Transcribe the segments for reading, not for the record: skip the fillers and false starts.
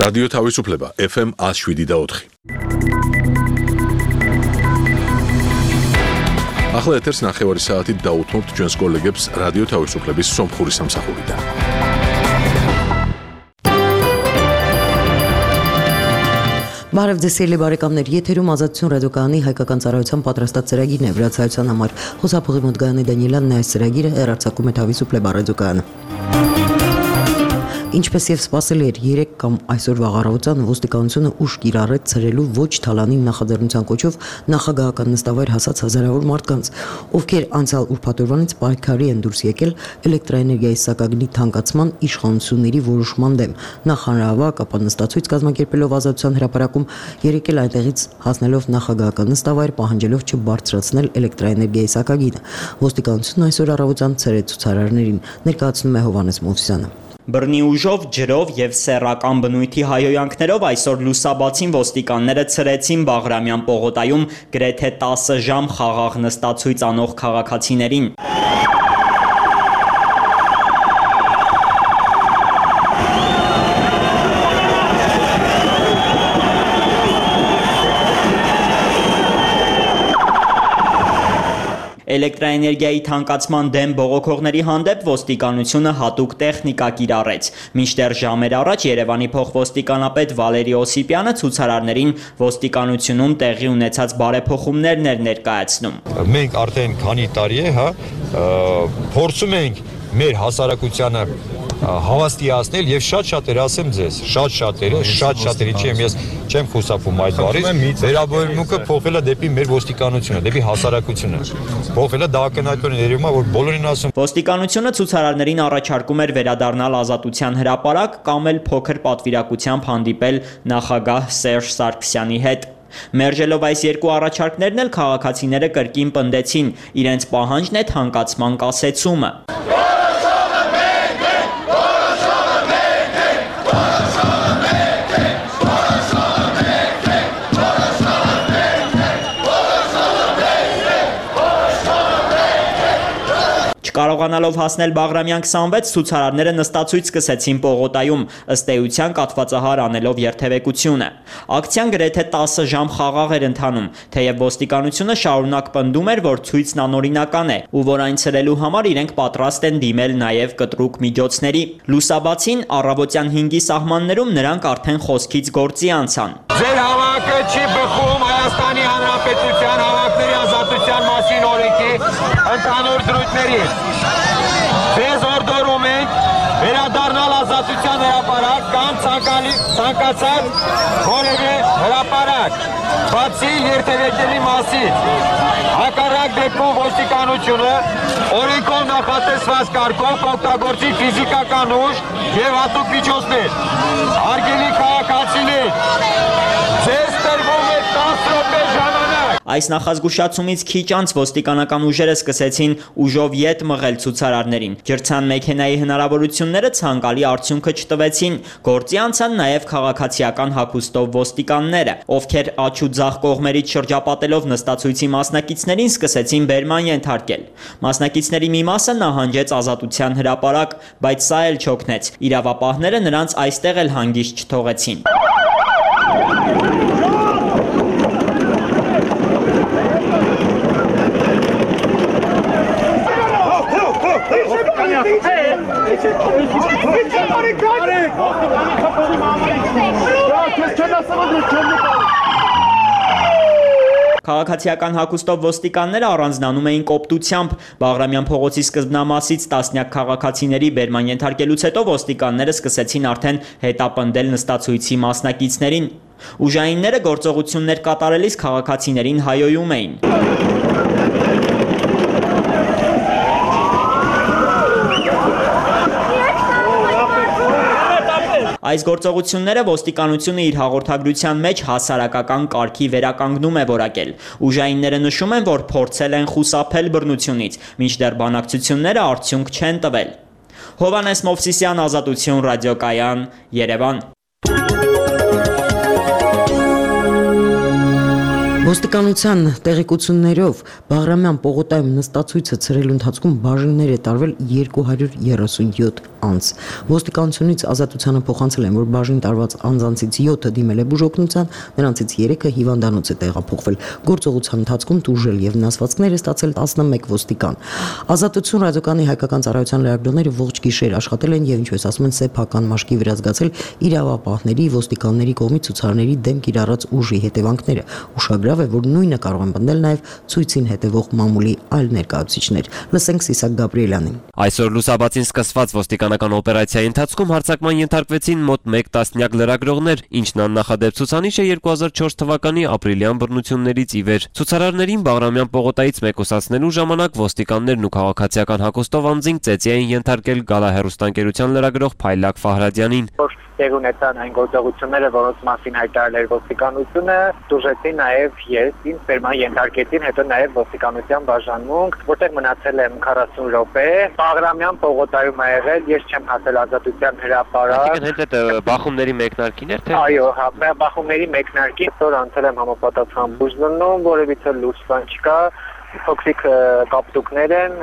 რადიო თავისუფლება FM 107.4. ახლა ეთერს ნახევარი საათით დაუთმობთ ჩვენს კოლეგებს რადიო თავისუფლების სომხური სამსახურიდან. Բարևձեզ բարեկամներ, եթերում ազատություն ռադիոկայանի հայկական ծառայության պատրաստած ծրագիրն է, վրացայության համար Խուսափողի Մոդգայանի Դանիելյանն այս ծրագիրը հեռարձակում է Თავისუფლება ռադիոկայանը։ Ինչպես եւ սպասելի էր 3 կամ այսօր վաղառավոտյան ոստիկանությունը ուժ կիրառեց ցրելու ոչ թալանին նախաձեռնության կոչով նախագահական նստավայր հասած հազարավոր մարդկանց, ովքեր անցյալ ուրբաթօրվանից պայքարի են դուրս եկել էլեկտրաէներգիայի սակագնի թանկացման իշխանությունների որոշման դեմ։ Նախանրավակ ապա նստացույց կազմակերպելով Ազատության հրապարակում եկել այնտեղից հասնելով նախագահական նստավայր պահանջելով չբարձրացնել էլեկտրաէներգիայի սակագինը։ Ոստիկանությունն այսօր առավոտյան ցրեց ցուցարարներին, ներկայացնում է Հովհաննես Մովսյանը։ Բռնի ուժով, ջրով եւ սեռական բնույթի հայհոյանքներով այսօր լուսաբացին ոստիկանները ցրեցին Բաղրամյան պողոտայում գրեթե 10 ժամ խաղաղ նստացույց անող քաղաքացիներին։ Էլեկտրաէներգիայի թանկացման դեմ բողոքողների հանդեպ ոստիկանությունը հատուկ տեխնիկա կիրառեց։ Մինչդեռ ժամեր առաջ Երևանի փոխոստիկանապետ Վալերի Օսիպյանը ցուցարարներին ոստիկանությունում տեղի ունեցած բարեփոխումներն էր ներկայացնում։ Մենք արդեն քանի տարի է, փորձում ենք մեր հասարակությանը հավաստիացնել եւ շատ-շատեր ասեմ ձեզ, շատ-շատերի ես չեմ խուսափում այդ բառից, վերաբերմունքը փոխելը դեպի մեր ոստիկանությունը, դեպի հասարակությունը։ Փոխելը դա ակնհայտորեն երևում է, որ բոլորին ասում։ Ոստիկանությունը ցուցարարներին առաջարկում էր վերադառնալ Ազատության հրապարակ կամ էլ փոքր պատվիրակությամբ հանդիպել նախագահ Սերժ Սարգսյանի հետ։ Մերժելով այս երկու առաջարկներն էլ քաղաքացիները կրկին պնդեցին, իրենց պահանջն է թանկացման կասեցումը։ Չկարողանալով հասնել Բաղրամյան 26 ցուցարարները նստացույց սկսեցին պողոտայում, ըստ էության կաթվածահար անելով երթևեկությունը։ Ակցիան գրեթե 10 ժամ խաղաղ էր ընթանում, թեև ոստիկանությունը շարունակ պնդում էր, որ ցույցն անօրինական է ու որ այն ցրելու համար իրենք պատրաստ են դիմել նաև կտրուկ միջոցների։ Լուսաբացին առավոտյան 5-ի սահմաններում նրանք արդեն խոսքից գործի անցան։ Ձեր հավաքը չի բխում Հայաստանի Հանրապետության հավաքների ազատության մասին օրենքի ընդհանուր դրույթների։ Ձեզ օրդորում ենք վերադառնալ Ազատության հրապարակ կամ ցանկացած որևէ հրապարակ, բացի երթևեկելի մասին։ Հակառակ դեպքում ոստիկանությունը օրենքով նախատեսված կարգով կօգտագործի ֆիզիկական ուժ եւ հատուկ միջոցներ։ Հարգելի քաղաքացիներ, ձեզ տրվում է 10 րոպե ժամանակ։ Այս նախազգուշացումից քիչ անց ոստիկանական ուժերը սկսեցին ուժով ետ մղել ցուցարարներին։ Ջրցան մեքենայի հնարավորությունները ցանկալի արդյունքը չտվեցին։ Գործի անցան նաև քաղաքացիական հագուստով ոստիկանները, ովքեր աջ ու ձախ կողմերից շրջապատելով նստացույցի մասնակիցներին սկսեցին բերման ենթարկել։ Մասնակիցների մի մասը նահանջեց Ազատության հրապարակ, բայց սա էլ չօգնեց։ Իրավապահները նրանց այստեղ էլ հանգիստ չթողեցին։ Քաղաքացիական հագուստով ոստիկանները առանձնանում էին կոպտությամբ։ Բաղրամյան փողոցի սկզբնամասից տասնյակ քաղաքացիների բերման ենթարկելուց հետո ոստիկանները սկսեցին արդեն հետապնդել նստացույցի մասնակիցներին։ Ուժայինները գործողություններ կատարելիս քաղաքացիներին հայոյում էին։ Այս գործողությունները ոստիկանությունը իր հաղորդագրության մեջ հասարակական կարգի վերականգնում է որակել։ Ուժայինները նշում են, որ փորձել են խուսափել բռնությունից, մինչդեռ բանակցությունները արդյունք չեն տվել։ Հովհաննես Մովսիսյան, Ազատություն ռադիոկայան, Երևան։ Ոստիկանության տեղեկություններով Բաղրամյան պողոտայում նստացույցը ցրելու ընթացքում բաժիններ է տարվել 237 անձ։ Ոստիկանությունից ազատությանը փոխանցել են, որ բաժին տարված անձանցից 7-ը դիմել է բուժօգնության, նրանցից 3-ը հիվանդանոց է տեղափոխվել։ Գործողության ընթացքում տուժել եւ վնասվածքներ է ստացել 11 ոստիկան։ Ազատություն ռադիոկայանի հայկական ծառայության լրագրողները ողջ գիշեր աշխատել են եւ ինչպես ասում են սեփական մաշկի վրա զգացել իրավապահների, ոստիկանների կողմից ցուցարարների դեմ կիրառած ուժի հետևանքները։ Ուշագրավ է, որ նույնը կարող են բնդել նաև ցույցին հետևող մամուլի այլ ներկայացուցիչներ։ Լսենք Սիսակ Գաբրիելյանին։ Այսօր լուսաբացին սկսված ոստիկանական օպերացիայի ընթացքում հարձակման ենթարկվեցին մոտ 1 տասնյակ լրագրողներ, ինչն աննախադեպ ցուցանիշ է 2004 թվականի ապրիլյան բռնություններից ի վեր։ Ցուցարարներին Բաղրամյան պողոտայից մեկուսացնելու ժամանակ ոստիկաններն ու քաղաքացիական հագուստով անձինք ծեծի էին ենթարկել Գալա հեռուստաընկերության լրագրող Փայլակ Ֆահրադյանին։ Տեղ ունեցան այն գործողությունները, որոնց մասին հայտարարել էր ոստիկանությունը, դժեցին նաև ես ինձ ֆերման ենթարկեցին, հետո նաև ոստիկանության բաժանմունք, որտեղ մնացել եմ 40 րոպե, Բաղրամյան պողոտայում ա եղել, ես չեմ հասել Ազատության հրապարակ։ Այսինքն հենց այդ բախումների մեկնարկին էր թե։ Այո, հա, բախումների մեկնարկին, որ անցել եմ համապատասխան բուժնում, որևիցե լուրջ բան չկա, փոքրիկ կապտուկներ են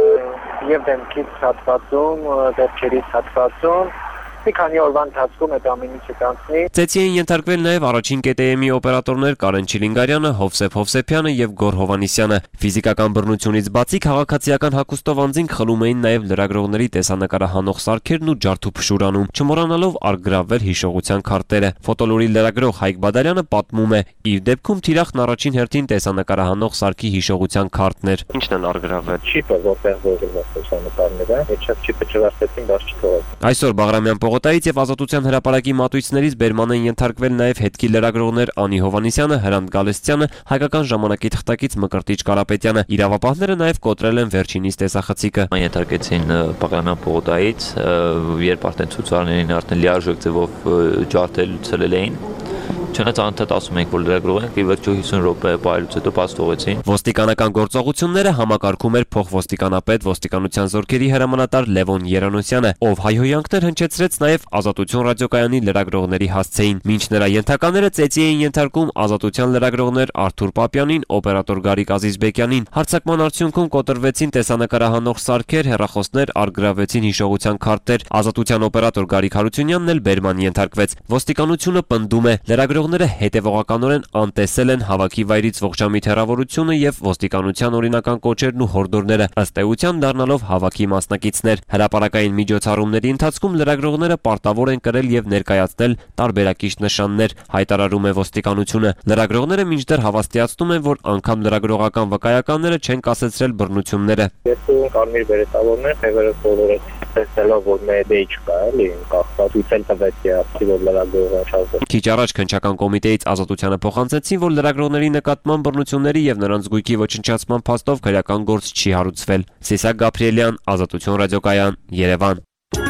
եւ դեմքից հատվածում, դեպքերից հատվածում։ Մի քանի օրվա ընթացքում այդ ամեն ինչը կանցնի։ Ծեծի էին ենթարկվել նաև առաջին ԿՏՄ-ի օպերատորներ Կարեն Չիլինգարյանը, Հովսեփ Հովսեփյանը եւ Գոր Հովանիսյանը։ Ֆիզիկական բռնությունից բացի քաղաքացիական հագուստով անձինք խլում էին նաև լրագրողների տեսանկարահանող սարքերն ու ջարդուփշուրանում, չմոռանալով արգրավել հիշողության քարտերը։ Ֆոտոլուրի լրագրող Հայկ Բադարյանը պատմում է. իր դեպքում թիրախն առաջին հերթին տեսանկարահանող սարքի հիշողության քարտն էր։ Ինչն են արգրավել։ Չիպը որտեղ որոշված լուսանկարները, այդ չիպը չվաստեցին, բայց չթողել։ Այսօր Բաղրամյան պողոտայից եւ Ազատության հրապարակի մատույցներից բերման են ենթարկվել նաև հետքի լրագրողներ Անի Հովանիսյանը, Հրանտ Գալստյանը, Հայկական ժամանակի թղթակից Մկրտիչ Կարապետյանը։ Իրավապահները նաև կոտրել են վերջինիս տեսախցիկը։ Ենթարկեցին Բաղրամյան պողոտայից, երբ արդեն ցուցարարներին արդեն լիարժեք ձևով ջարդել ցելել էին։ Չնայած անդադ ասում ենք, որ լրագրողները ի վերջո 50 րոպե պահելուց հետո բաց թողեցին։ Ոստիկանական գործողությունները համակարգում էր փոխոստիկանապետ ոստիկանության զորքերի հրամանատար Լևոն Երանոսյանը, ով հայհոյանքներ հնչեցրեց նաև Ազատություն ռադիոկայանի լրագրողների հասցեին։ Մինչ նրա ենթակաները ծեծի էին ենթարկում Ազատության լրագրողներ Արթուր Պապյանին, օպերատոր Գարիկ Ազիզբեկյանին։ Հարձակման արդյունքում կոտրվեցին տեսանկարահանող սարքեր, հեռախոսներ, արգրավեցին հիշողության քարտեր։ Ազատության օպերատոր Գարիկ Հարությունյանն էլ բերման ենթարկվեց։ Ոստիկանությունը պնդում է, լրագրողները հետևողականորեն անտեսել են հավաքի վայրից ողջամիտ հեռավորությունը եւ ոստիկանության օրինական կոչերն ու հորդորները, ըստ էության դառնալով հավաքի մասնակիցներ։ Հրապարակային միջոցառումների ընթացքում լրագրողները պարտավոր են կրել եւ ներկայացնել տարբերակիչ նշաններ, հայտարարում է ոստիկանությունը։ Լրագրողները մինչդեռ հավաստիացնում են, որ անգամ լրագրողական վկայականները չեն կասեցրել բռնությունները։ Ես ու կարմիր բերետավորներ թևերը բոլորը տեսնելով, որ մեդեի չկա, էլի, կախված ուտել տվեց երբի որ լրագրողը շարժվեց։ Քիչ առաջ քննչական կոմիտեից Ազատությանը փոխանցեցին, որ լրագրողների նկատմամբ բռնությունների եւ նրանց գույքի ոչնչացման փաստով քրեական գործ չի հարուցվել։ Սիսակ Գաբրիելյան, Ազատություն ռադիոկայան, Երևան։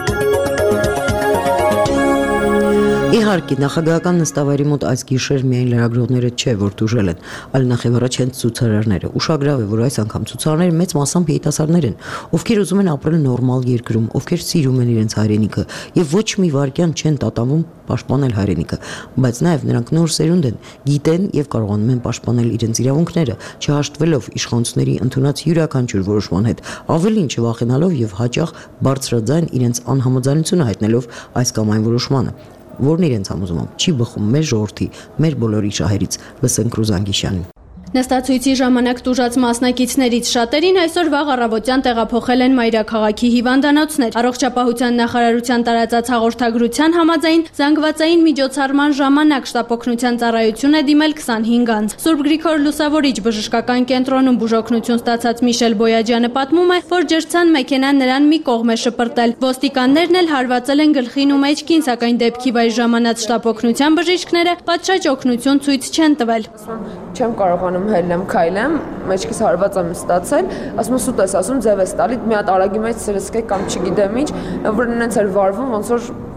Իհարկե, նախագահական նստավայրի մոտ այս գիշեր միայն լրագրողները չէ, որ տուժել են, այլ նախևառաջ հենց ցուցարարները։ Ուշագրավ է, որ այս անգամ ցուցարարները մեծ մասամբ երիտասարդներ են, ովքեր ուզում են ապրել նորմալ երկրում, ովքեր սիրում են իրենց հայրենիքը եւ ոչ մի վարքյան չեն տատանվում պաշտպանել հայրենիքը, բայց նաեւ նրանք նոր սերունդ են, գիտեն եւ կարողանում են պաշտպանել իրենց իրավունքները, չհաշտվելով իշխանությունների ընդունած յուրաքանչյուր որոշման հետ, ավելին չվախենալով եւ հաճախ բարձրաձայն իրենց անհամաձայնությունը հայտնելով այս կամ այն որոշմանը, որն իրենց համոզմամբ չի բխում մեր ժողովրդի, մեր բոլորի շահերից։ Լսենք Ռուզան Գիշյանին։ Նստացույցի ժամանակ տուժած մասնակիցներից շատերին այսօր վաղ առավոտյան տեղափոխել են մայրաքաղաքի հիվանդանոցներ։ Առողջապահության նախարարության տարածած հաղորդագրության համաձայն զանգվածային միջոցառման ժամանակ շտապօգնության ծառայություն է դիմել 25 անձ։ Սուրբ Գրիգոր Լուսավորիչ բժշկական կենտրոնում բուժօգնություն ստացած Միշել Բոյաջյանը պատմում է, որ ջրցան մեքենան նրան մի կողմ է շպրտել։ Ոստիկաններն էլ հարվածել են գլխին ու մեջքին, սակայն դեպքի վայր ժամանած շտապօգնության բժիշկները պատշաճ օգնություն ցույց չեն տվել։ Չեմ կարողանում հելնեմ, քայլեմ, մեջքիս հարված եմ ստացել, ասում եմ սուտ ես ասում, ձև ես տալի, մի հատ արագի մեջ սրսկեք կամ չգիտեմ ինչ, որ նենց էր վարվում, ոնց որ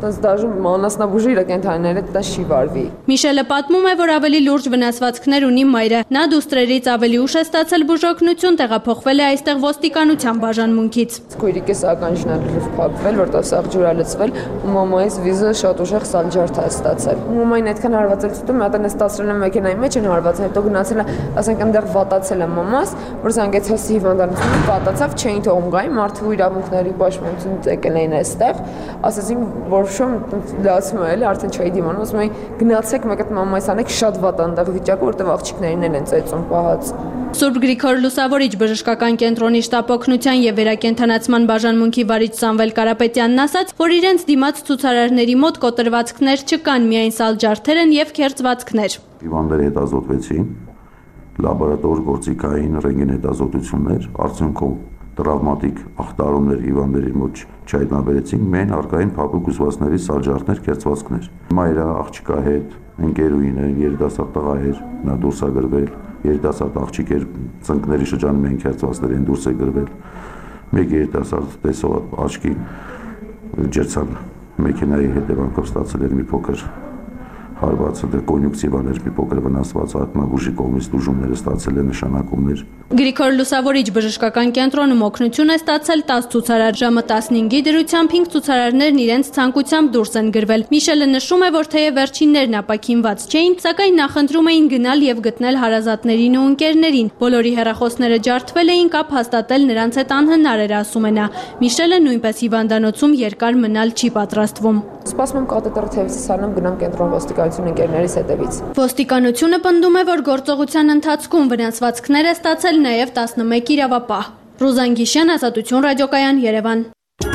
Դες դաժան անասնաբուժի կենթանիները դա չի վարվի։ Միշելը պատմում է, որ ավելի լուրջ վնասվածքներ ունի մայրը։ Նա դուստրերից ավելի ուշ է ստացել բուժօգնություն, տեղափոխվել է այստեղ ոստիկանության բաժանմունքից։ Քույրիկս ականջնալիվ փակվել, որտեղ սաղ ջուր է լցվել, ու մամայիս վիզը շատ ուժեղ սալջարդ է ստացել։ Մամային այդքան հարվածել ցույց մի հատ են ստացրել եմ մեքենայի մեջ են հարվածել, հետո գնացել է, ասենք այնտեղ վատացել է մամաս, որ զանգեցի հիվանդանոցին, պատացավ, չէին թողում գայի, մարդու իրավունքների պաշտպանություն եկել էին այստեղ, ասացին, որ շոմ լացում է, էլի արդեն չէի դիմանում, ասում էին գնացեք, մեկ այդ մամայից անեք շատ վատ այնտեղ վիճակը, որտեղ աղջիկներին են ծեծում պահած։ Սուրբ Գրիգոր Լուսավորիչ բժշկական կենտրոնի շտապօգնության եւ վերակենդանացման բաժանմունքի վարիչ Սամվել Կարապետյանն ասաց, որ իրենց դիմաց ցուցարարների մոտ կոտրվածքներ չկան, միայն սալջարդեր են եւ քերծվածքներ։ Հիվանդները հետազոտվեցին, լաբորատոր գործիքային ռենտգեն հետազոտություններ, արդյունքում տրավմատիկ ախտարումներ հիվանդների մոտ չհայտնաբերեցին, միայն արկային փափուկ հյուսվածքների սալջարդներ, քերծվածքներ։ Մայրը աղջկա հետ ընկերուին է, երիտասարդ տղա էր, նա դուրս է գրվել, երիտասարդ աղջիկ էր, ծնկների շրջանում են քերծվածքներ են դուրս է գրվել։ Մեկ երիտասարդ տեսող աչքի ջերցան մեքենայի հետևանքով ստացել էր մի փոքր հարվածը, դե կոնյունկտիվան էր մի փոքր վնասված, ակնաբուժի կողմից տուժումները ստացել է նշանակումներ։ Գրիգոր Լուսավորիչ բժշկական կենտրոնում օգնություն է ստացել 10 ցուցարար, ժամը 15-ի դրությամբ 5 ցուցարարներն իրենց ցանկությամբ դուրս են գրվել։ Միշելը նշում է, որ թեև վերջիններն ապաքինված չէին, սակայն նախընտրում էին գնալ եւ գտնել հարազատներին ու ընկերներին։ Բոլորի հեռախոսները ջարդվել էին, կապ հաստատել նրանց հետ անհնար էր, ասում է նա։ Միշելը նույնպես հիվանդանոցում երկար մնալ չի պատրաստվում։ Սպասում եմ կատետերը թևից սարնեմ գնամ կենտրոն ոստիկանություն ընկերներիս հետևից։ Ոստիկանությունը պնդում է, որ գործողության ընթացքում վնասվածքներ է ստացել նաև 11 իրավապահ։ Ռուզան Գիշյան, Ազատություն ռադիոկայան, Երևան։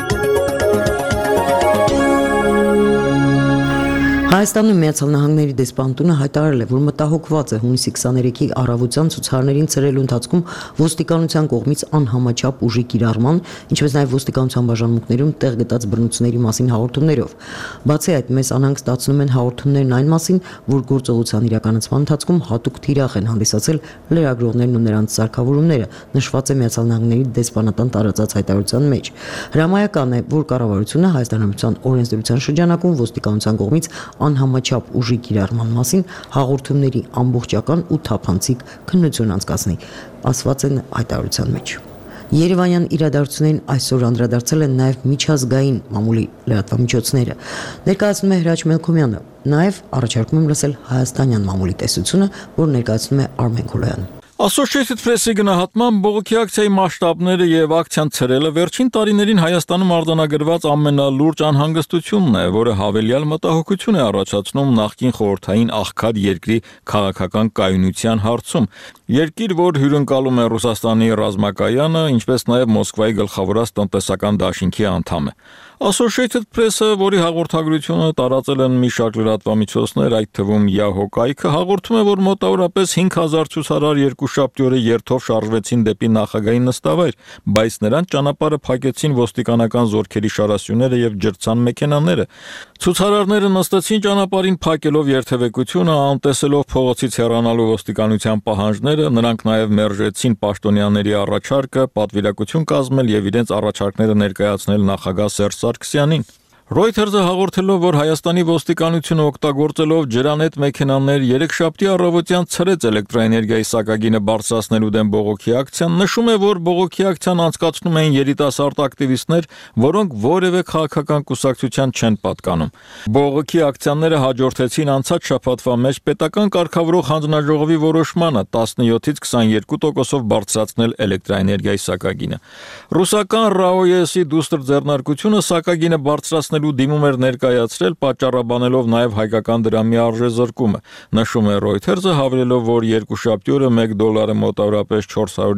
Հայաստանում Միացյալ Նահանգների դեսպանատունը հայտարարել է, որ մտահոգված է հունիսի 23-ի առավոտյան ցուցարարներին ցրելու ընթացքում ոստիկանության կողմից անհամաչափ ուժի կիրառման, ինչպես նաև ոստիկանության բաժանմունքներում տեղ գտած բռնությունների մասին հաղորդումներով։ Բացի այդ, մեծ անհանգ ստացնում են հաղորդումներն այն մասին, որ գործողության իրականացման ընթացքում հատուկ թիրախ են հանդիսացել լրագրողներն ու նրանց սարքավորումները, նշված է Միացյալ Նահանգների դեսպանատան տարածած հայտարարության մեջ։ Հրամայական է, որ կառավարությունը Հայաստան Հանրապետության օրենսդրության շրջանակում ոստիկանության կողմից անհամաչափ ուժի կիրառման մասին հաղորդումների ամբողջական ու թափանցիկ քննություն անցկացնի, ասված է հայտարարության մեջ։ Երևանյան իրադարձություններին այսօր անդրադարձել են նաև միջազգային մամուլի լրատվամիջոցները։ Ներկայացնում է Հրաչ Մելքոմյանը, նաև առաջարկում եմ լսել հայաստանյան մամուլի տեսությունը, որ ներկայացնում է Արմեն Քոլոյանը։ Associated Press-ի գնահատմամբ բողոքի ակցիայի մասշտաբները եւ ակցիան ցրելը վերջին տարիներին Հայաստանում արձանագրված ամենալուրջ անհանգստությունն է, որը հավելյալ մտահոգություն է առաջացնում նախկին խորհրդային աղքատ երկրի քաղաքական կայունության հարցում։ Երկիր, որ հյուրընկալում է Ռուսաստանի ռազմակայանը, ինչպես նաև Մոսկվայի գլխավորած տնտեսական դաշինքի անդամ է։ Associated Press-ը, որի հաղորդագրությունը տարածել են մի շարք լրատվամիջոցներ, այդ թվում Yahoo կայքը, հաղորդում է, որ մոտավորապես 5000 ցուցարար երկուշաբթի օրը երթով շարժվեցին դեպի նախագահի նստավայր, բայց նրանց ճանապարհը փակեցին ոստիկանական զորքերի շարասյուները եւ ջրցան մեքենաները։ Ցուցարարները նստեցին ճանապարհին փակելով երթևեկությունը, անտեսելով փողոցից հեռանալու ոստիկանության պահանջները, նրանք նաև մերժեցին պաշտոնյաների առաջարկը պատվիրակություն կազմել եւ իրենց առաջարկները ներկայացնել նախագահ Սերժ Սարգսյանին։ Reuters-ը հաղորդելով, որ Հայաստանի ոստիկանությունը օգտագործելով ջրանետ մեքենաներ երեքշաբթի առավոտյան ցրեց էլեկտրոէներգիայի սակագինը բարձրացնելու դեմ բողոքի ակցիան, նշում է, որ բողոքի ակցիան անցկացնում էին երիտասարդ ակտիվիստներ, որոնք որևէ քաղաքական կուսակցության չեն պատկանում։ Բողոքի ակցիաները հաջորդեցին անցած շաբաթվա մեջ պետական կարգավորող հանձնաժողովի որոշմանը 17-ից 22%-ով բարձրացնել էլեկտրոէներգիայի սակագինը։ Ռուսական RAOS-ի դուստր ձեռնարկությունը սակագինը բարձրացնել ու դիմում էր ներկայացրել, պատճառաբանելով նաև հայկական դրամի արժեզրկումը։ Նշում է Reuters-ը, հավելելով, որ երկուշաբթի օրը $1 մոտավորապես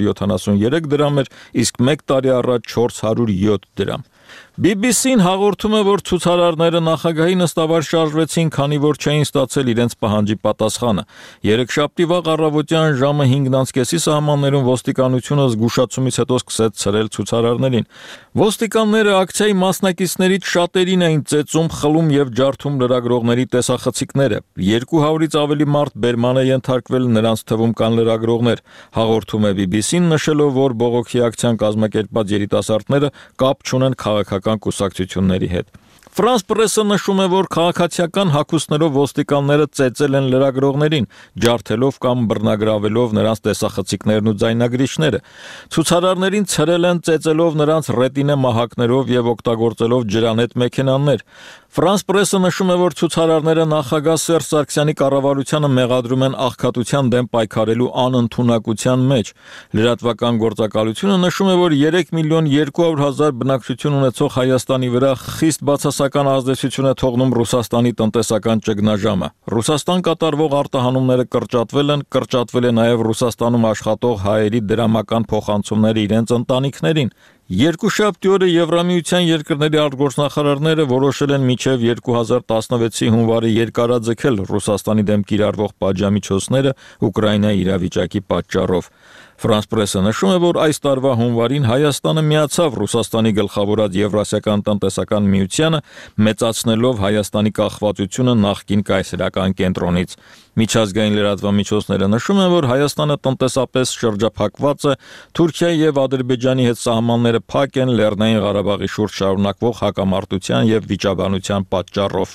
473 դրամ էր, իսկ 1 տարի առաջ 407 դրամ։ BBC-ն հաղորդում է, որ ցուցարարները նախագահի նստավայր շարժվեցին, քանի որ չէին ստացել իրենց պահանջի պատասխանը։ Երեքշաբթի վաղ առավոտյան ժամը 5:30-ի սահմաններում ոստիկանությունը զգուշացումից հետո սկսեց ցրել ցուցարարներին։ Ոստիկանները ակցիայի մասնակիցներից շատերին էին ծեծում, խլում եւ ջարդում լրագրողների տեսախցիկները։ 200-ից ավելի մարդ բերման է ենթարկվել, նրանց թվում կան լրագրողներ։ Հաղորդում է BBC-ն, նշելով, որ բողոքի ակցիան կազմակերպած երիտասարդները կապ չունեն քաղաքական կուսակցությունների հետ։ Ֆրանս պրեսը նշում է, որ քաղաքացիական հագուստներով ոստիկանները ծեծել են լրագրողներին, ջարդելով կամ բռնագրավելով նրանց տեսախցիկներն ու ձայնագրիչները։ Ցուցարարներին ցրել են ծեծելով նրանց ռետինե մահակներով եւ օգտագործելով ջրանետ մեքենաներ։ Ֆրանս պրեսը նշում է, որ ցուցարարները նախագահ Սերժ Սարգսյանի կառավարությանը մեղադրում են աղքատության դեմ պայքարելու անընդունակության մեջ։ Լրատվական գործակալությունը նշում է, որ 3.200.000 բնակչություն ունեցող Հայաստանի վրա խիստ բացասական ազդեցություն է թողնում Ռուսաստանի տնտեսական ճգնաժամը։ Ռուսաստան կատարվող արտահանումները կրճատվել է նաև Ռուսաստանում աշխատող հայերի դրամական փոխանցումները իրենց ընտանիքներին։ Երկուշաբթի օրը Եվրամիության երկրների արտգործնախարարները որոշել են մինչև 2016-ի հունվարի երկարաձգել Ռուսաստանի դեմ կիրառվող պատժամիջոցները Ուկրաինայի իրավիճակի պատճառով։ Ֆրանս պրեսը նշում է, որ այս տարվա հունվարին Հայաստանը միացավ Ռուսաստանի գլխավորած Եվրասիական տնտեսական միությանը, մեծացնելով Հայաստանի կախվածությունը նախկին կայսերական կենտրոնից։ Միջազգային լրատվամիջոցները նշում են, որ Հայաստանը տնտեսապես շրջափակված է, Թուրքիայի եւ Ադրբեջանի հետ սահմանները փակ են Լեռնային Ղարաբաղի շուրջ շարունակվող հակամարտության եւ վիճաբանության պատճառով։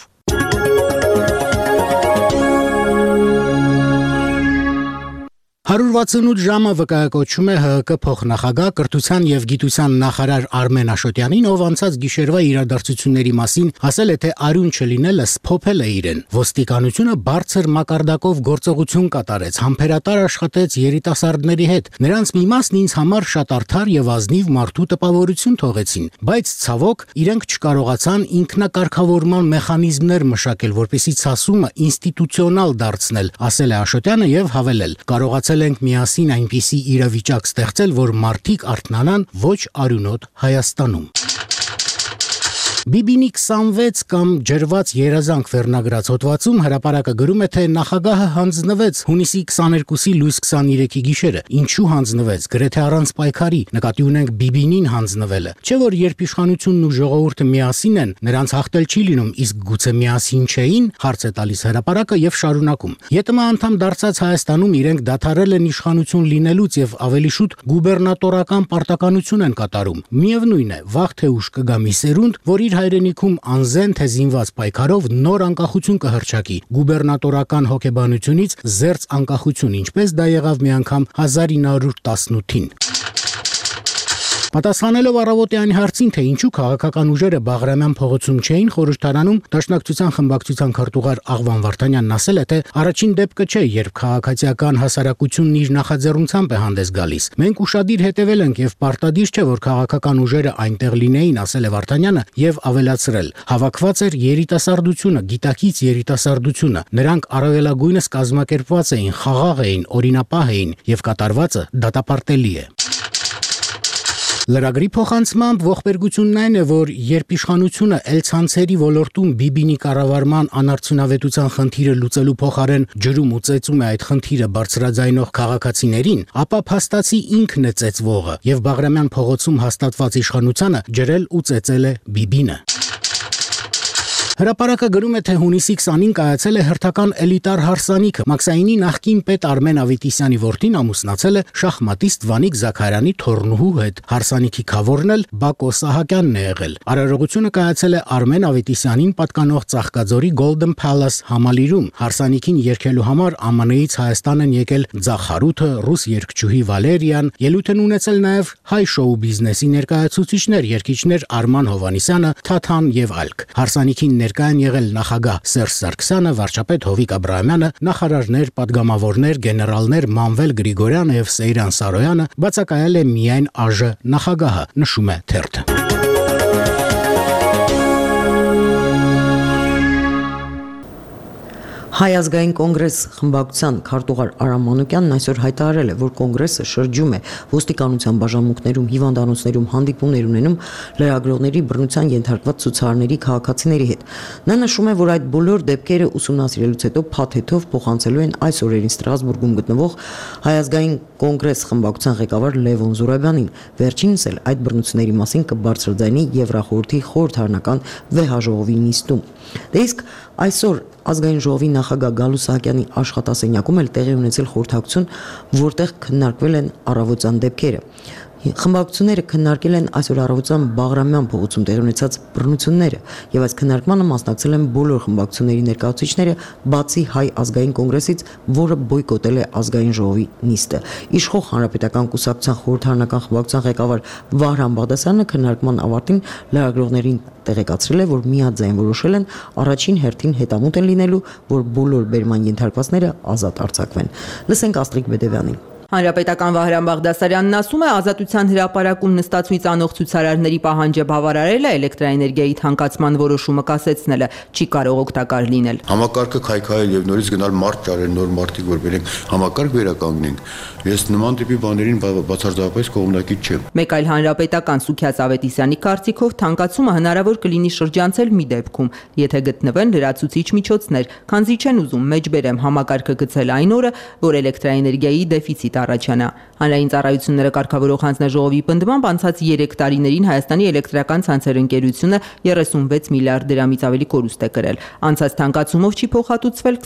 «168 ժամը» վկայակոչում է ՀՀԿ փոխնախագահ կրթության եւ գիտության նախարար Արմեն Աշոտյանին, ով անցած գիշերվա իրադարձությունների մասին ասել է, թե արյուն չլինելը սփոփել է իրեն։ Ոստիկանությունը բարձր մակարդակով գործողություն կատարեց, համբերատար աշխատեց երիտասարդների հետ։ Նրանց մի մասն ինձ համար շատ արդար եւ ազնիվ մարդու տպավորություն թողեցին, բայց ցավոք իրենք չկարողացան ինքնակարգավորման մեխանիզմներ մշակել, որպեսզի ցասումը ինստիտուցիոնալ դարձնել, ասել է Աշոտյանը եւ հավելել. կարողացել ենք միասին այնպիսի իրավիճակ ստեղծել, որ մարդիկ արթնանան ոչ արյունոտ Հայաստանում։ Բիբինի 26 կամ ջրված երազանք վերնագրած հոդվածում հրապարակը գրում է, թե նախագահը հանձնվեց հունիսի 22-ի լույս 23-ի գիշերը։ Ինչու հանձնվեց, գրեթե առանց պայքարի, նկատի ունենք Բիբինին հանձնվելը։ Չէ՞ որ երբ իշխանությունն ու ժողովուրդը միասին են, նրանց հաղթել չի լինում, իսկ գուցե միասին չէին, հարց է տալիս հրապարակը եւ շարունակում։ ԵՏՄ անդամ դարձած Հայաստանում իրենք դադարել են իշխանություն լինելուց եւ ավելի շուտ գուբերնատորական պարտականություն են կատարում։ Միևնույն է, վաղ թե ուշ կգա մի սերունդ, որ իր հայրենիքում անզեն թե զինված պայքարով նոր անկախություն կհռչակի, գուբերնատորական հոգեբանությունից զերծ անկախություն, ինչպես դա եղավ մի անգամ 1918-ին։ Պատասխանելով առավոտյան հարցին, թե ինչու քաղաքական ուժերը Բաղրամյան փողոցում չէին խորհրդարանում, Դաշնակցության խմբակցության քարտուղար Աղվան Վարդանյանն ասել է, թե առաջին դեպքը չէ, երբ քաղաքացիական հասարակությունն իր նախաձեռնությամբ է հանդես գալիս։ Մենք ուշադիր հետևել ենք եւ պարտադիր չէ, որ քաղաքական ուժերը այնտեղ լինեին, ասել է Վարդանյանը եւ ավելացրել. հավաքված էր երիտասարդությունը, գիտակից երիտասարդությունը։ Նրանք առավելագույնս կազմակերպված էին, խաղաղ էին, օրինապահ էին եւ կատարվածը դատապարտելի է։ Լրագրի փոխանցմամբ ողբերգությունն այն է, որ երբ իշխանությունը ցանցերի ոլորտում Բիբինի կառավարման անարդյունավետության խնդիրը լուծելու փոխարեն ջրում ու ծեծում է այդ խնդիրը բարձրաձայնող քաղաքացիներին, ապա փաստացի ինքն է ծեծվողը եւ Բաղրամյան փողոցում հաստատված իշխանությանը ջրել ու ծեծել է Բիբինը։ Հրապարակը գրում է, թե հունիսի 20-ին կայացել է հերթական էլիտար հարսանիքը։ Մաքսայինի նախկին պետ Արմեն Ավետիսյանի որդին ամուսնացել է շախմատիստ Վանիկ Զաքարյանի թոռնուհու հետ։ Հարսանիքի քավորն էլ Բակո Սահակյանն է եղել։ Արարողությունը կայացել է Արմեն Ավետիսյանին պատկանող Ծաղկաձորի Golden Palace համալիրում։ Հարսանիքին երգելու համար ԱՄՆ-ից Հայաստան են եկել Ձախ Հարութը, ռուս երգչուհի Վալերիան, ելույթ են ունեցել նաև հայ շոու բիզնեսի ներկայացուցիչներ, երգիչներ Արման Հովանիսյանը, Թաթան եւ այլք։ Հարսանիքին ներկա են եղել նախագահ Սերժ Սարգսյանը, վարչապետ Հովիկ Աբրահամյանը, նախարարներ, պատգամավորներ, գեներալներ Մանվել Գրիգորյանը եւ Սեյրան Սարոյանը, բացակայել է միայն ԱԺ նախագահը, նշում է թերթը։ Հայ ազգային կոնգրես խմբակցության քարտուղար Արամ Մանուկյանն այսօր հայտարարել է, որ կոնգրեսը շրջում է ոստիկանության բաժանմունքներում, հիվանդանոցներում հանդիպումներ ունենում լրագրողների բռնության ենթարկված ցուցարարների քաղաքացիների հետ։ Նա նշում է, որ այդ բոլոր դեպքերը ուսումնասիրելուց հետո փաթեթով փոխանցելու են այս օրերին Ստրասբուրգում գտնվող Հայ ազգային կոնգրես խմբակցության ղեկավար Լևոն Զուրաբյանին։ Վերջինս էլ այդ բռնությունների մասին կբարձրաձայնի Եվրախորհրդի խորհրդարանական վեհաժողովի նիստում։ Դե իսկ այսօր ազգային ժողովի նախագահ Գալու Սահակյանի աշխատասենյակում էլ տեղի ունեցել խորհրդակցություն, որտեղ քննարկվել են առավոտյան դեպքերը։ Խմբակցությունները քննարկել են այսօր առավոտյան Բաղրամյան փողոցում տեղի ունեցած բռնությունները եւ այս քննարկմանը մասնակցել են բոլոր խմբակցությունների ներկայացուցիչները, բացի Հայ ազգային կոնգրեսից, որը բոյկոտել է ազգային ժողովի նիստը։ Իշխող Հանրապետական կուսակցության խորհրդարանական խմբակցության ղեկավար Վահրամ Բաղդասարյանը քննարկման ավարտին լրագրողներին տեղեկացրել է, որ միաձայն որոշել են առաջին հերթին հետամուտ են լինելու, որ բոլոր բերման ենթարկվածները ազատ արձակվեն։ Լսենք Աստրիկ Բեդևյանին։ Հանրապետական Վահրամ Բաղդասարյանն ասում է, Ազատության հրապարակում նստածույց անող ցուցարարների պահանջը բավարարելը էլեկտրաէներգիայի թանկացման որոշումը կասեցնելը չի կարող օգտակար լինել։ Համակարգը քայքայել եւ նորից գնալ մարդ ճարել, նոր մարդիկ որ բերենք, համակարգ վերականգնենք։ Ես նման տիպի բաներին բացարձակապես կողմնակից չեմ։ Մեկ այլ հանրապետական Սուքիաց Ավետիսյանի կարծիքով թանկացումը հնարավոր կլինի շրջանցել մի դեպքում, եթե գտնվեն լրացուցիչ միջոցներ, քանզի չեն ուզում մեջբերեմ համակարգը գցել այն օրը, որ էլեկտրաէներգիայի դեֆիցիտ առաջանա։ Հանրային ծառայությունները կարգավորող հանձնաժողովի պնդմամբ անցած 3 տարիներին Հայաստանի էլեկտրական ցանցեր ընկերությունը 36 միլիարդ դրամից ավելի կորուստ է կրել։ Անցած թանկացումով չի փոխհատուցվել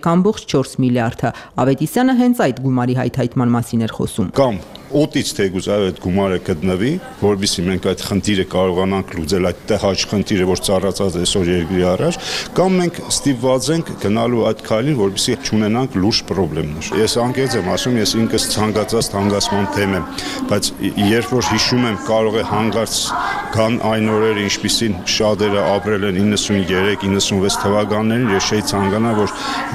23.4 միլիարդը։ Ավետիսյանը հենց այդ գումարի հայթայթման մասին էր խոսում։ Կամ օտից թեկուզ այդ գումարը գտնվի, որովհետեւ մենք այդ խնդիրը կարողանանք լուծել, այդ տհաճ խնդիրը, որ ծառացած այսօր երկրի առաջ, կամ մենք ստիպված ենք գնալու այդ քայլին, որովհետեւ չունենանք լուրջ խնդիրներ։ Ես անկեղծ եմ ասում, ես ինքս ցանկացած թանկացման թեմ եմ, բայց երբ որ հիշում եմ, կարող է հանգարց կան այն օրերը, ինչպիսին շատերը ապրել են 93-96 թվականներին, ես չէի ցանկանա, որ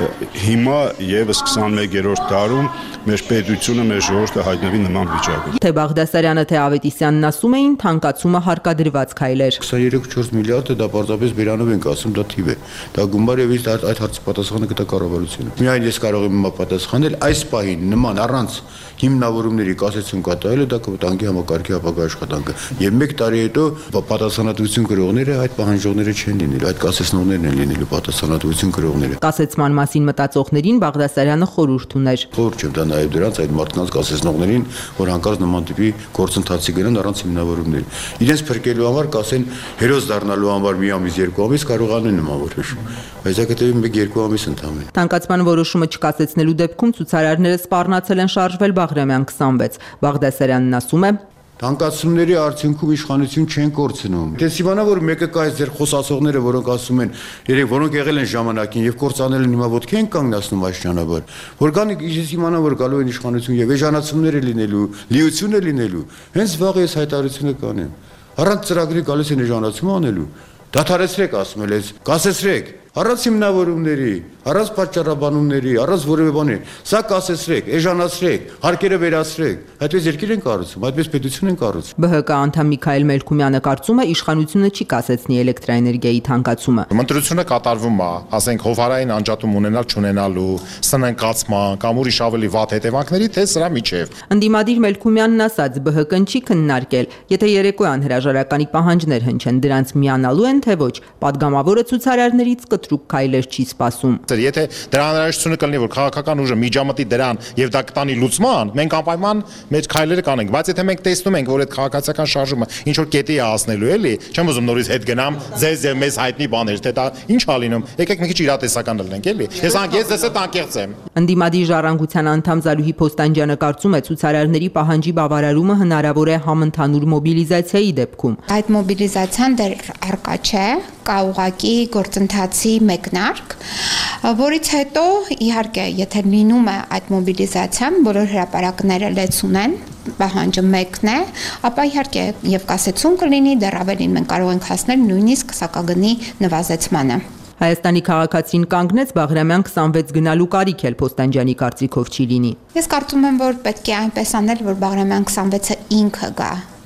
հիմա եւս 21-րդ դարում մեր պետությունը, մեր ժողովուրդը հայտնվի նման վիճակում։ Թե Բաղդասարյանը, թե Ավետիսյանն ասում էին, թանկացումը հարկադրված քայլ էր։ 23-4 միլիարդը դա պարզապես բերանով ենք ասում, դա թիվ է։ Դա գումար եւ այդ հարցի պատասխանը կտա կառավարությունը։ Միայն ես կարող եմ հիմա պատասխանել այս պահին նման առանց հիմնավորումների կասեցում կատարելը դա կվտանգի համակարգի ապագա աշխատանքը։ Եվ 1 տարի հետո պատասխանատվություն կրողները այդ պահանջողները չեն լինելու, այդ կասեցնողներն են լինելու պատասխանատվություն կրողները։ Կասեցման մասին մտածողներին Բաղդասարյանը խորհուրդ ուներ։ Խորհուրդ չեմ տա նաեւ դրանց այդ մարդկանց կասեցնողներին, որ հանկարծ նման տիպի գործընթացի գնան առանց հիմնավորումների։ Իրենց փրկելու համար կասեն հերոս դառնալու համար մի ամիս, 2 ամիս կարողանեն նման որոշում։ Բայց դա կտևի 1-2 ամիս ընդամենը։ Թանկացման որոշումը չկասեցնելու դեպքում ցուցարարները սպառնացել են շարժվել Բաղրամյան 26։ Բաղդասարյանն ասում է. Թանկացումների արդյունքում իշխանություն չեն կորցնում։ Դες իմանա որ մեկը կա այս ձեր խոսացողները, որոնք ասում են, որոնք եղել են ժամանակին եւ կորցանել են հիմա ոտքի են կանգնացնում այս ճանապարհ։ Որ կան ես իմանա որ գալու են իշխանություն եւ էժանացումներ է լինելու, լիություն է լինելու։ Հենց վաղ ես հայտարարությունը կանեմ։ Առանց ծրագրի գալիս են էժանացում անելու։ Դադարեցրեք ասում եմ, կասեցրեք, առանց հիմնավորումների, առանց պատճառաբանումների, առանց որևէ բանի, սա կասեցրեք, էժանացրեք, հարկերը վերացրեք, այդպես երկիր են կառուցում, այդպես պետություն են կառուցում։ ԲՀԿ անդամ Միքայել Մելքումյանը կարծում է, իշխանությունը չի կասեցնի էլեկտրաէներգիայի թանկացումը։ Ընտրությունը կատարվում է, ասենք հովհարային անջատում ունենալ չունենալու, սնանկացման կամ ուրիշ ավելի վատ հետևանքների, թե սրա միջև։ Ընդդիմադիր Մելքումյանն ասաց, ԲՀԿ-ն չի քննարկել, եթե երեկոյան հրաժարականի պահանջներ հնչեն, դրանց միանալու են, թե ոչ։ Պատգամավորը ցուցարարներից կտրուկ քայլեր չի սպասում։ Եթե դրա հնարավորությունը կլինի, որ քաղաքական ուժը միջամտի դրան եւ դա կտանի լուծման, մենք անպայման մեր քայլերը կանենք, բայց եթե մենք տեսնում ենք, որ այդ քաղաքացիական շարժումը ինչ որ կետի է հասնելու, էլի, չեմ ուզում նորից հետ գնամ ձեզ եւ մեզ հայտնի բաներ, թե դա ինչ է լինում, եկեք մի քիչ իրատեսական լինենք, էլի։ Ես դες այդ անկեղծ եմ։ Ընդդիմադիր ժառանգության անդամ Զալուհի Փոստանջյանը կարծում է, ցուցարարների պահանջի բավարարումը հնարավոր է համընդհանուր մոբիլիզացիայի դեպքում։ Այդ մոբիլիզացիան դեռ առկա չէ, կա ուղղակի գործընթացի մեկնարկ, որից հետո իհարկե եթե լինում է այդ մոբիլիզացիան, բոլոր հրապարակները լեցուն են, պահանջը մեկն է, ապա իհարկե եւ կասեցում կլինի, դեռ ավելին մենք կարող ենք հասնել նույնիսկ սակագնի նվազեցմանը։ Հայաստանի քաղաքացին կանգնեց Բաղրամյան 26 գնալու կարիք էլ Փոստանջյանի կարծիքով չի լինի։ Ես կարծում եմ, որ պետք է այնպես անել, որ Բաղրամյան 26-ը ինքը գա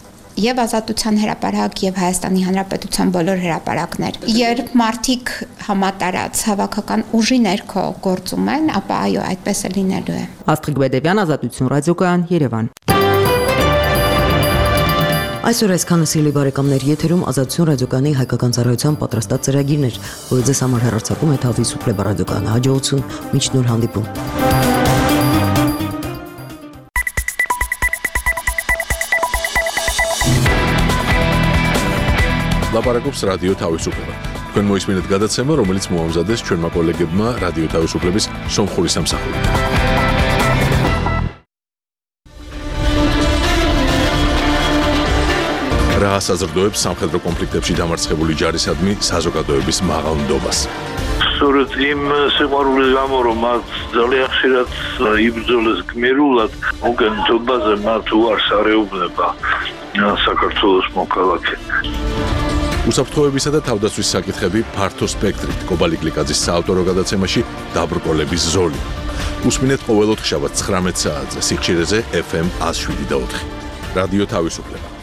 եւ Ազատության հրապարակ եւ Հայաստանի Հանրապետության բոլոր հրապարակներ։ Երբ մարդիկ համատարած հավաքական ուժի ներքո գործում են, ապա այո, այդպես է լինելու է։ Աստրիկ Բեդևյան, Ազատություն ռադիոկայան, Երևան։ Այսօր այսքանը սիրելի բարեկամներ, եթերում Ազատություն ռադիոկայանի հայկական ծառայության պատրաստած ծրագիրն էր, որը ձեզ համար հեռարձակում է Թավի Սուպլե ռադիոկայանը։ Հաջողություն, մինչ նոր հանդիպում։ Լապարակոպս ռադիո Թավիսուպլեվը։ Თქვენ მოისმინეთ გადაცემა, რომელიც მოამზადეს ჩვენმა კოლეგებმა რადიო თავისუფლების სომხური სამსახურით. რა ასაზრდოებს სამხედრო კონფლიქტებში დამარცხებული ჯარისადმი საზოგადოების მაღალ ნდობას. სწორედ იმ სიყვარულის გამო, რომ მათ ძალიან ხშირად იბრძოლეს გმირულად, მოგენთობაზე მათ უარს არეუბნება საქართველოს მოქალაქე. უსაფრთხოებისა და თავდაცვის საკითხები ფართო სპექტრით კობალი გლიკაძის საავტორო გადაცემაში დაბრკოლების ზოლი. უსმინეთ ყოველ ოთხშაბათს 19 საათზე სიხშირეზე FM 107.4. რადიო თავისუფლება.